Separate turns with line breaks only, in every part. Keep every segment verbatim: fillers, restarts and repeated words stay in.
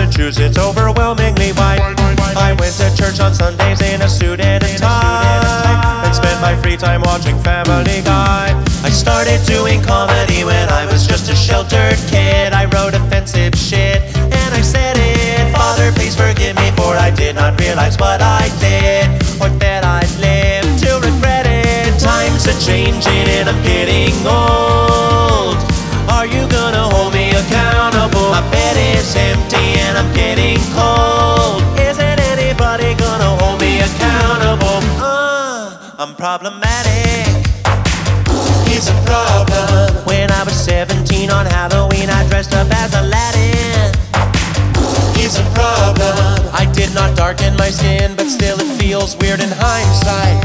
to choose, it's overwhelmingly white. I went to church on Sundays in a suit and a tie, and spent my free time watching Family Guy. I started doing comedy when I was just a sheltered kid. I wrote offensive shit and I said it. Father, please forgive me, for I did not realize what I did, or that I'd live to regret it. Times are changing and I'm getting old. Are you gonna hold me accountable? My bed is empty and I'm getting cold. Isn't anybody gonna hold me accountable? Uh, I'm problematic. He's a problem. When I was seventeen on Halloween, I dressed up as Aladdin. He's a problem. I did not darken my skin, but still it feels weird in hindsight.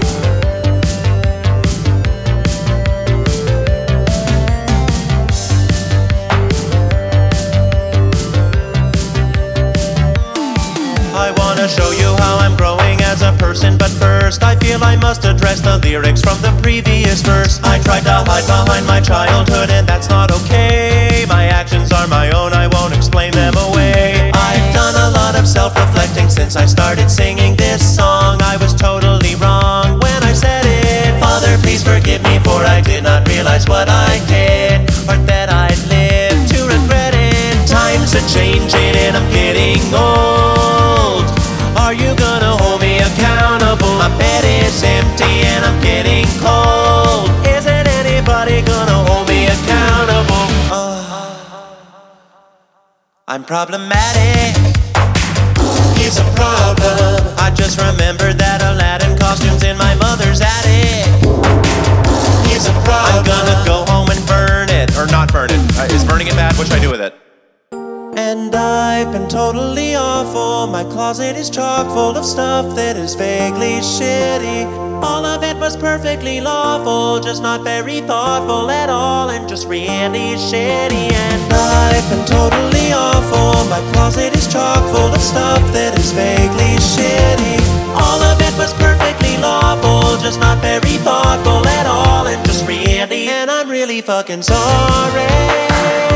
I wanna show you how I'm growing as a person, but first I feel I must address the lyrics from the previous verse. I tried to hide behind my childhood and that's not okay. My actions are my own, I won't explain them away. I've done a lot of self-reflecting since I started singing this song. I was totally wrong when I said it. Father, please forgive me, for I did not realize what I did, or that I'd live to regret it. Times are changing and I'm getting old. Are you gonna hold me accountable? My bed is empty and I'm getting cold. Isn't anybody gonna hold me accountable? Uh, I'm problematic. He's a problem. I just remembered that Aladdin costume's in my mother's attic. He's a problem. I'm gonna go home and burn it. Or not burn it. Uh, is burning it bad? What should I do with it? And I've been totally awful. My closet is chock full of stuff that is vaguely shitty. All of it was perfectly lawful, just not very thoughtful at all, and just really shitty. And I've been totally awful. My closet is chock full of stuff that is vaguely shitty. All of it was perfectly lawful, just not very thoughtful at all, and just really, and I'm really fucking sorry.